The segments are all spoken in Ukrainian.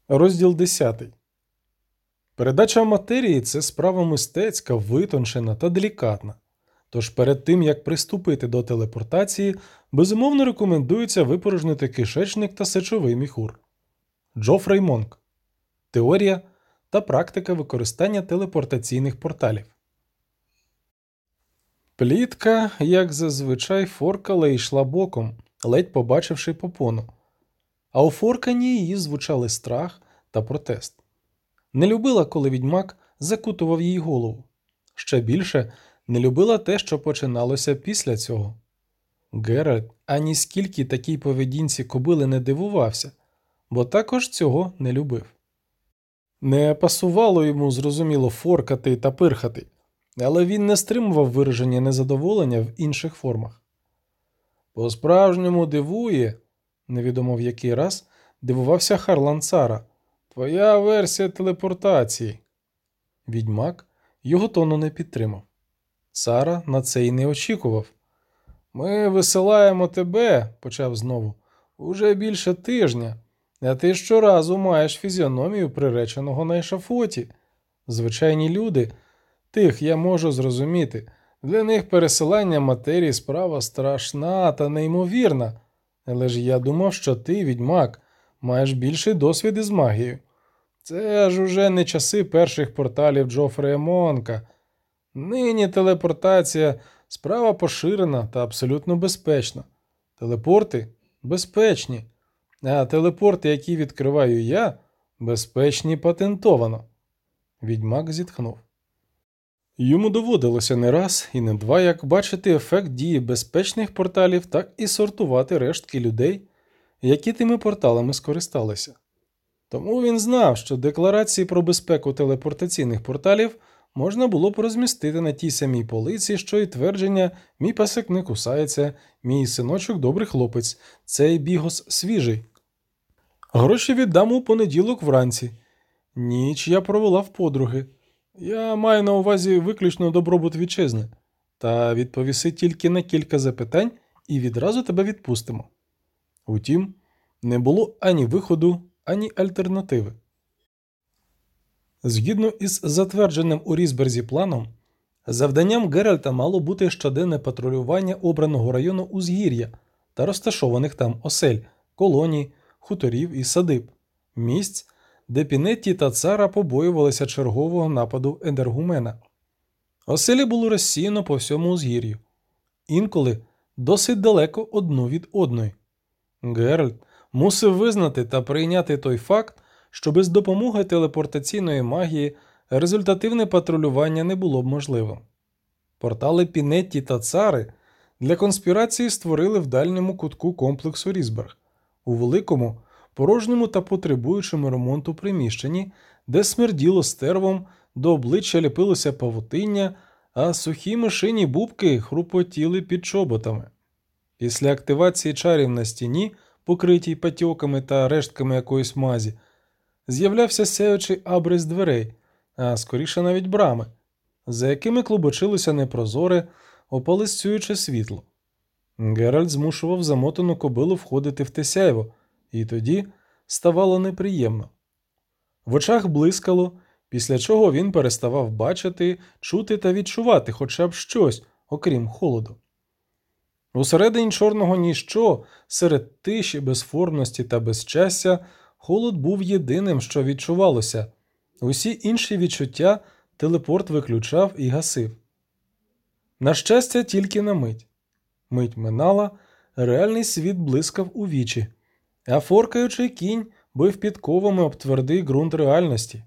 Розділ 10. Передача матерії – це справа мистецька, витончена та делікатна. Тож перед тим, як приступити до телепортації, безумовно рекомендується випорожнити кишечник та сечовий міхур. Джофрей Монк. Теорія та практика використання телепортаційних порталів. Плітка, як зазвичай, форкала і йшла боком, ледь побачивши попону. А у форканні її звучали страх та протест. Не любила, коли відьмак закутував їй голову. Ще більше не любила те, що починалося після цього. Геральт аніскільки такій поведінці кобили не дивувався, бо також цього не любив. Не пасувало йому, зрозуміло, форкати та пирхати, але він не стримував вираження незадоволення в інших формах. «По-справжньому дивує», невідомо в який раз, дивувався Харлан Цара, «твоя версія телепортації». Відьмак його тону не підтримав. Цара на це й не очікував. «Ми висилаємо тебе», – почав знову, – «уже більше тижня, а ти щоразу маєш фізіономію приреченого на ешафоті. Звичайні люди, тих я можу зрозуміти, для них пересилання матерії справа страшна та неймовірна. Але ж я думав, що ти, відьмак, маєш більший досвід із магією. Це ж уже не часи перших порталів Джофрея Монка. Нині телепортація – справа поширена та абсолютно безпечна. Телепорти – безпечні, а телепорти, які відкриваю я, безпечні патентовано». Відьмак зітхнув. Йому доводилося не раз і не два як бачити ефект дії безпечних порталів, так і сортувати рештки людей, які тими порталами скористалися. Тому він знав, що декларації про безпеку телепортаційних порталів можна було б розмістити на тій самій полиці, що й твердження «мій песик не кусається», «мій синочок добрий хлопець», «цей бігос свіжий». Гроші віддам у понеділок вранці. Ніч я провела в подруги. Я маю на увазі виключно добробут вітчизни. Та відповіси тільки на кілька запитань і відразу тебе відпустимо. Утім, не було ані виходу, ані альтернативи. Згідно із затвердженим у Різберзі планом, завданням Геральта мало бути щоденне патрулювання обраного району узгір'я та розташованих там осель, колоній, хуторів і садиб, місць, де Пінетті та Цара побоювалися чергового нападу енергумена. Оселі було розсіяно по всьому узгір'ю, інколи досить далеко одну від одної. Геральт мусив визнати та прийняти той факт, що без допомоги телепортаційної магії результативне патрулювання не було б можливим. Портали Пінетті та Цари для конспірації створили в дальньому кутку комплексу Різберг, у великому, порожньому та потребуючому ремонту приміщенні, де смерділо стервом, до обличчя ліпилося павутиння, а сухі мишині бубки хрупотіли під чоботами. Після активації чарів на стіні, покритій патьоками та рештками якоїсь мазі, з'являвся сяючий абрис дверей, а скоріше навіть брами, за якими клубочилося непрозоре, опалисцююче світло. Геральт змушував замотану кобилу входити в те сяйво, і тоді ставало неприємно. В очах блискало, після чого він переставав бачити, чути та відчувати хоча б щось, окрім холоду. Усередині чорного ніщо, серед тиші, безформності та безчастя, холод був єдиним, що відчувалося. Усі інші відчуття телепорт виключав і гасив. На щастя, тільки на мить. Мить минала, реальний світ блискав у вічі, а форкаючий кінь бив підковами об твердий ґрунт реальності.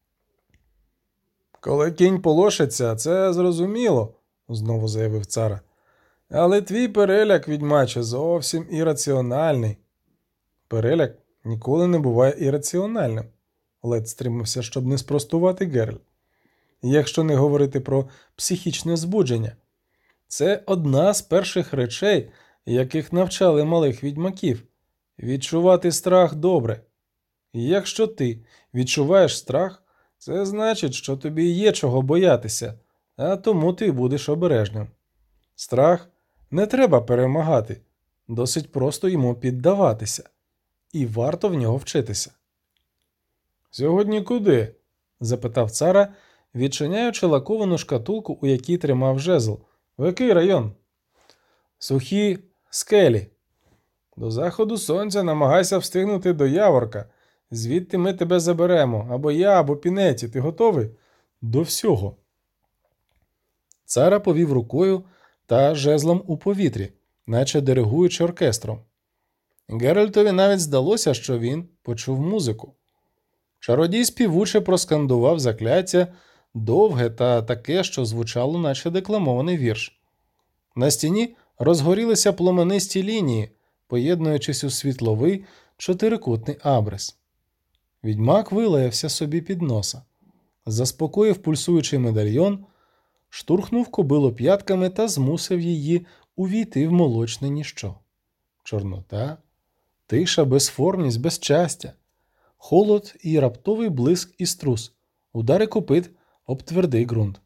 «Коли кінь полошиться, це зрозуміло», – знову заявив Цара. «Але твій переляк, відьмаче, зовсім ірраціональний». «Переляк ніколи не буває ірраціональним», – ледь стримався, щоб не спростувати Геральт. «Якщо не говорити про психічне збудження. Це одна з перших речей, яких навчали малих відьмаків. Відчувати страх добре. І якщо ти відчуваєш страх, це значить, що тобі є чого боятися, а тому ти будеш обережним. Страх не треба перемагати, досить просто йому піддаватися. І варто в нього вчитися». Сьогодні куди? Запитав цара, відчиняючи лаковану шкатулку, у якій тримав жезл. В який район? Сухі скелі. До заходу сонця намагайся встигнути до Яворка. Звідти ми тебе заберемо. Або я, або Пінеті. Ти готовий? До всього. Цара повів рукою та жезлом у повітрі, наче диригуючи оркестром. Геральтові навіть здалося, що він почув музику. Чародій співуче проскандував закляття, довге та таке, що звучало, наче декламований вірш. На стіні розгорілися пломенисті лінії, поєднуючись у світловий чотирикутний абрис. Відьмак вилаявся собі під носа, заспокоїв пульсуючий медальйон, штурхнув кобилу п'ятками та змусив її увійти в молочне ніщо. Чорнота, тиша, безформність, безчастя, холод і раптовий блиск і струс, удари копит об твердий ґрунт.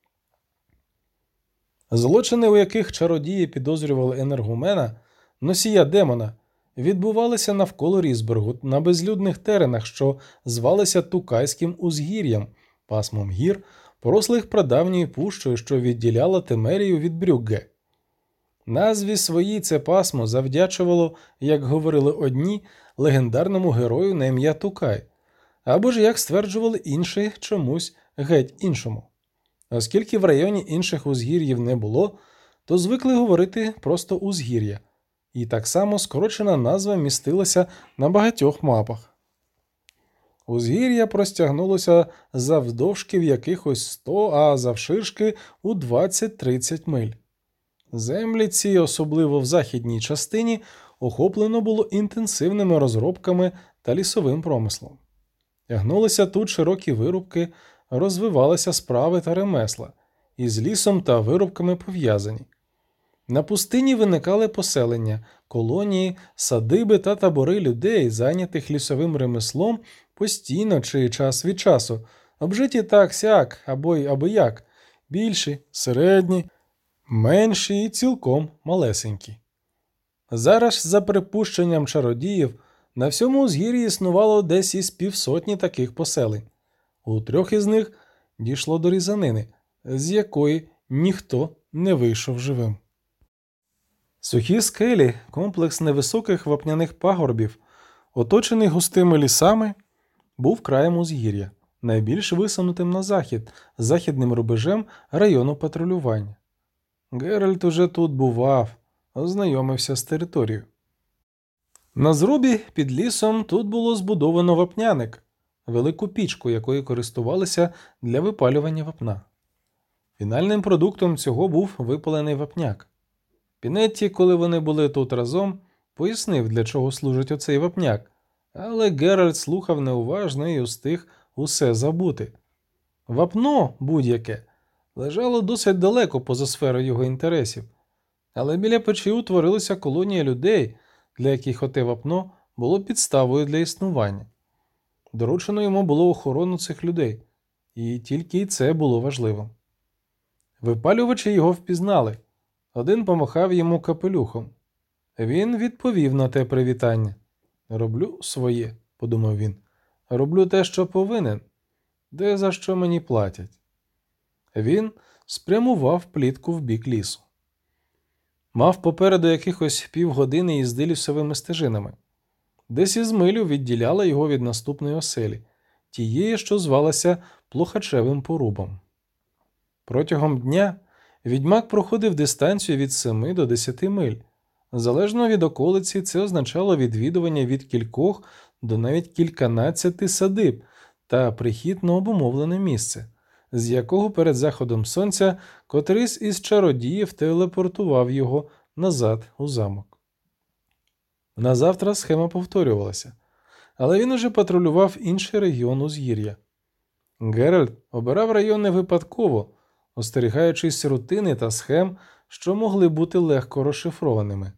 Злочини, у яких чародії підозрювали енергумена, носія демона, відбувалися навколо Різбергу на безлюдних теренах, що звалися Тукайським узгір'ям, пасмом гір, порослих прадавньою пущою, що відділяла Темерію від Брюгге. Назві своїй це пасмо завдячувало, як говорили одні, легендарному герою на ім'я Тукай, або ж, як стверджували інші, чомусь геть іншому. Оскільки в районі інших узгір'їв не було, то звикли говорити просто узгір'я, і так само скорочена назва містилася на багатьох мапах. Узгір'я простягнулося завдовжки в якихось 100, а завширшки у 20-30 миль. Землі ці, особливо в західній частині, охоплено було інтенсивними розробками та лісовим промислом. Тягнулися тут широкі вирубки, розвивалися справи та ремесла, із лісом та вирубками пов'язані. На пустині виникали поселення, колонії, садиби та табори людей, зайнятих лісовим ремеслом постійно чи час від часу, обжиті так-сяк або й аби-як, більші, середні, менші і цілком малесенькі. Зараз, за припущенням чародіїв, на всьому узгір'ї існувало десь із 50 таких поселень. У 3 із них дійшло до різанини, з якої ніхто не вийшов живим. Сухі скелі – комплекс невисоких вапняних пагорбів, оточений густими лісами, був краєм узгір'я, найбільш висунутим на захід, західним рубежем району патрулювання. Геральт уже тут бував, ознайомився з територією. На зрубі під лісом тут було збудовано вапняник, велику пічку, якою користувалися для випалювання вапна. Фінальним продуктом цього був випалений вапняк. Пінетті, коли вони були тут разом, пояснив, для чого служить оцей вапняк, але Геральт слухав неуважно і устиг усе забути. Вапно будь-яке лежало досить далеко поза сферою його інтересів, але біля печі утворилася колонія людей, для яких оте вапно було підставою для існування. Доручено йому було охорону цих людей, і тільки це було важливо. Випалювачі його впізнали. Один помахав йому капелюхом. Він відповів на те привітання. «Роблю своє», – подумав він. «Роблю те, що повинен. Де за що мені платять?» Він спрямував плітку в бік лісу. Мав попереду якихось півгодини їзди лісовими стежинами. Десь із милю відділяла його від наступної оселі, тієї, що звалася Плохачевим порубом. Протягом дня відьмак проходив дистанцію від 7 до 10 миль. Залежно від околиці, це означало відвідування від кількох до навіть кільканадцяти садиб та прихід на обумовлене місце, з якого перед заходом сонця котрийсь із чародіїв телепортував його назад у замок. Назавтра схема повторювалася, але він уже патрулював інший регіон узгір'я. Геральт обирав район не випадково, остерігаючись рутини та схем, що могли бути легко розшифрованими.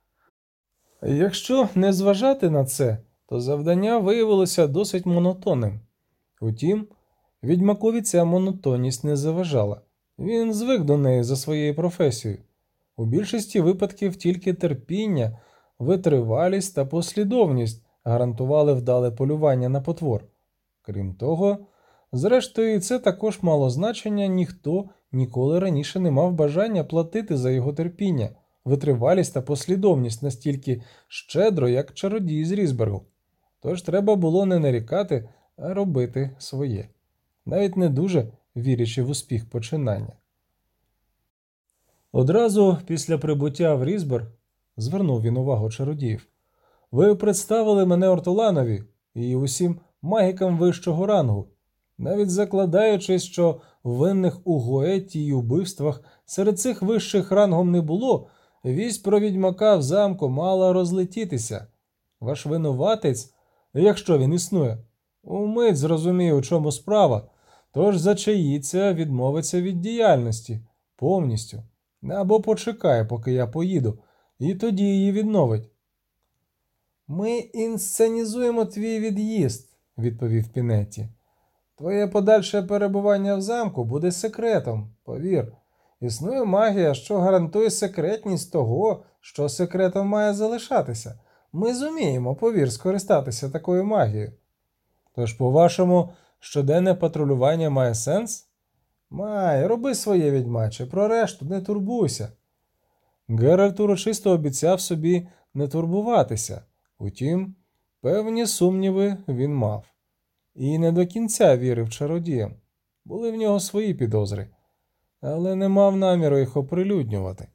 Якщо не зважати на це, то завдання виявилося досить монотонним. Утім, відьмакові ця монотонність не заважала. Він звик до неї за своєю професією. У більшості випадків тільки терпіння, витривалість та послідовність гарантували вдале полювання на потвор. Крім того, зрештою, це також мало значення, ніхто ніколи раніше не мав бажання платити за його терпіння, витривалість та послідовність настільки щедро, як чародій з Різбергу. Тож треба було не нарікати, а робити своє, навіть не дуже вірячи в успіх починання. Одразу після прибуття в Різберг, звернув він увагу чародіїв, ви представили мене Ортоланові і усім магікам вищого рангу, навіть закладаючись, що винних у Гоеті й убивствах серед цих вищих рангом не було, вість про відьмака в замку мала розлетітися. Ваш винуватець, якщо він існує, умить зрозуміє, у чому справа, тож зачаїться, відмовиться від діяльності повністю, або почекає, поки я поїду, і тоді її відновить. «Ми інсценізуємо твій від'їзд», – відповів Пінетті. «Твоє подальше перебування в замку буде секретом, повір. Існує магія, що гарантує секретність того, що секретом має залишатися. Ми зуміємо, повір, скористатися такою магією. Тож, по-вашому, щоденне патрулювання має сенс? Має, роби своє, відьмаче, про решту не турбуйся». Геральт урочисто обіцяв собі не турбуватися. Утім, певні сумніви він мав. І не до кінця вірив чародіям. Були в нього свої підозри, але не мав наміру їх оприлюднювати.